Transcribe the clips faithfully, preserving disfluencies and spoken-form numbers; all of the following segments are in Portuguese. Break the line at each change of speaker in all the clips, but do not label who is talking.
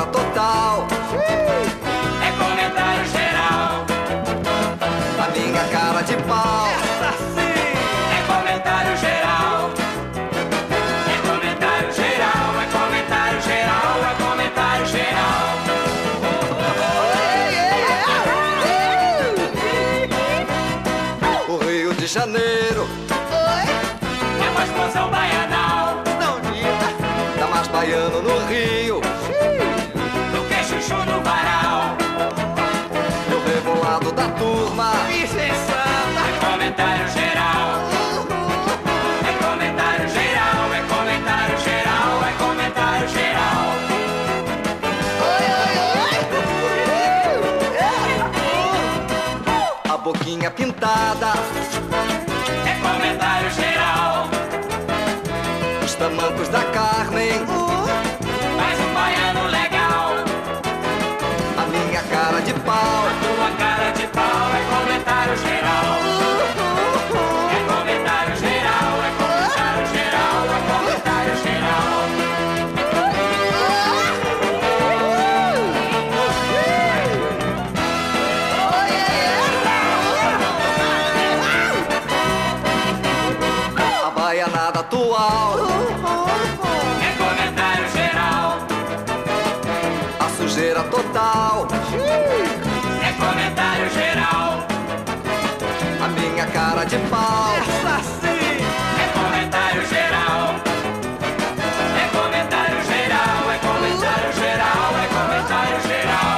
sujeira total.
É comentário geral.
A minha cara de pau.
Essa sim. É comentário geral. É comentário geral. É comentário geral. É comentário geral.
O Rio de Janeiro
É uma explosão baianal.
não diga, tá mais baiano no Rio
Do que chuchu no varal.
do rebolado da turma.
É comentário geral. É comentário geral. É comentário geral. É comentário geral.
A boquinha pintada,
É comentário geral.
os tamancos da Carmen,
Faz um baiano legal.
a minha cara de pau.
Tua cara de pau é comentário geral. É comentário geral. É comentário geral. É comentário geral.
A baianada atual,
É comentário geral.
a sujeira total.
É comentário geral.
A minha cara de pau.
É comentário geral. É comentário geral. É comentário geral. É comentário geral.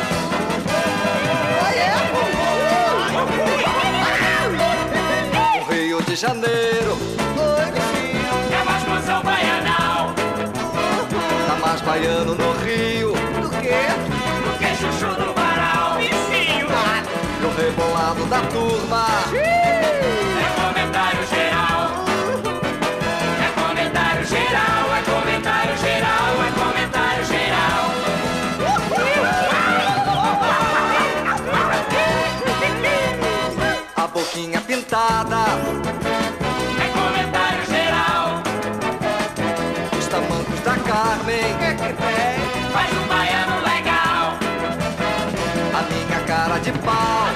O Rio de Janeiro
É uma explosão baianal.
tá mais baiano no Rio
Do que chuchu no varal.
do rebolado da turma.
É comentário geral. É comentário geral. É comentário geral. É comentário geral.
A boquinha pintada,
É comentário geral.
os tamancos da Carmen,
Faz um baiano legal.
a minha cara de pau.